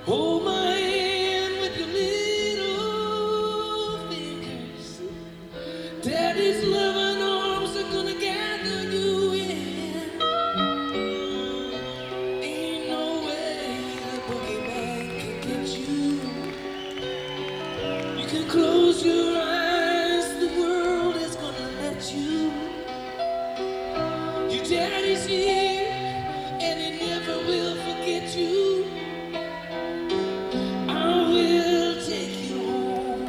Hold my hand with your little fingers. Daddy's loving arms are gonna gather you in. Ain't no way the boogeyman can get you. You can close your eyes, the world is gonna let you. Your daddy's here, and he never will forget you. I will take you home.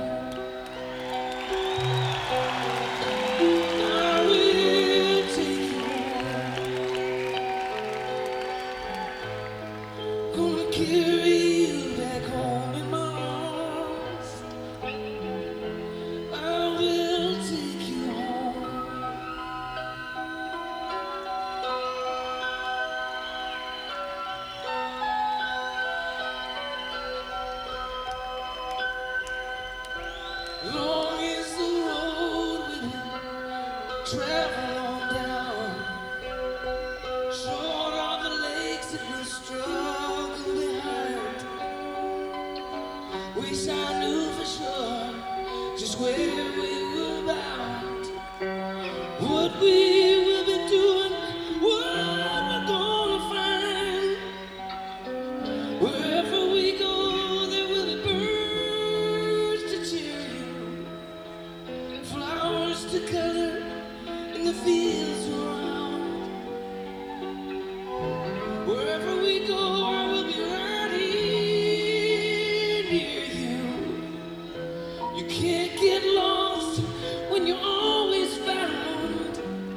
I will take you home. Gonna carry you back home in my arms. I will take you home. Long is the road we will travel on down. Short are the lakes that we'll struggle behind. Wish I knew for sure just where we were bound. What we will be doing, what we're gonna find. Wherever we go, there will be birds to cheer you, flowers to color in the fields around. Wherever we go, I will be right here near you. You can't get lost when you're always found.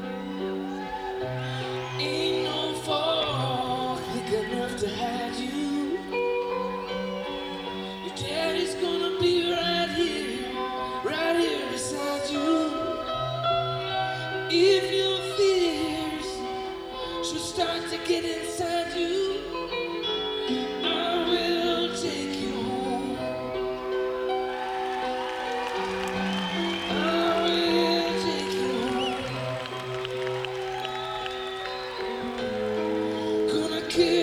Ain't no fog thick enough to hide you. Your daddy's gonna be right here beside you. If your fears should start to get inside you, I will take you home. I will take you home. Gonna carry